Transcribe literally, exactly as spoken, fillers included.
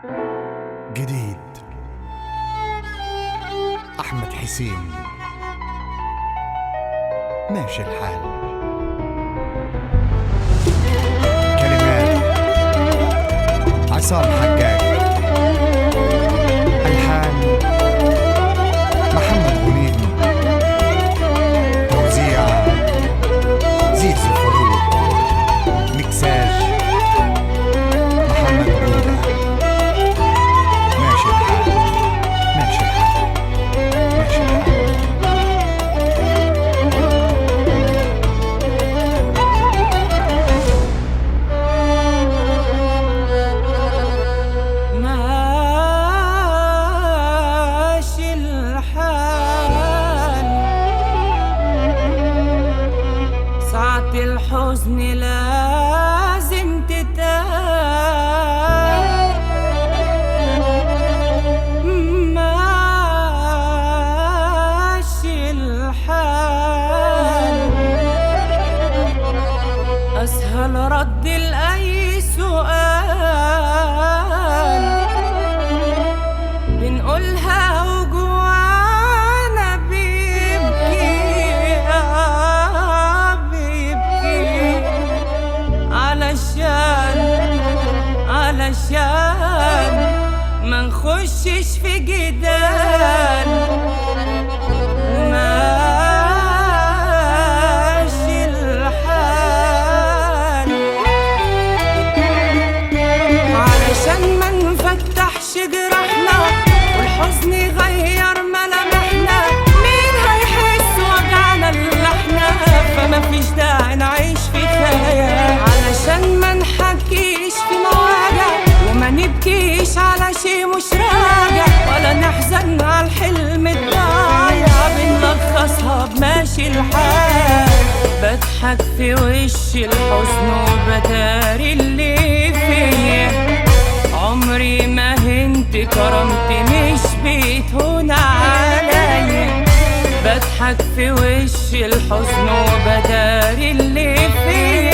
جديد أحمد حسين، ماشي الحال. كلمات عصام حجاج، ألحان محمد غنيم، توزيع زيزو فاروق، مكساج محمد بودا. ماشي الحال ماشي الحال ماشي الحال. ماشي الحال، ساعة الحزن لازم تتقال. ماشي الحال، أسهل رد لأي سؤال بنقولها وجوانا بيبكي، آه بيبكي، علشان علشان ما نخشش في جدال. ماشي الحال، علشان ما نفتحش جراحنا والحزن يغير ملامحنا. مين هيحس وجعنا اللي احنا؟ فما فيش داعي نعيش في خيال، علشان ما نحكيش في مواجع وما نبكيش على شي مش راجع، ولا نحزن على الحلم الضايع. بنلخصها بماشي الحال، بضحك في وش الحزن وبداري اللي فيه. عمري ما هنت كرامتي مش بتهون عليا، بضحك في وش الحزن وبداري اللي فيه.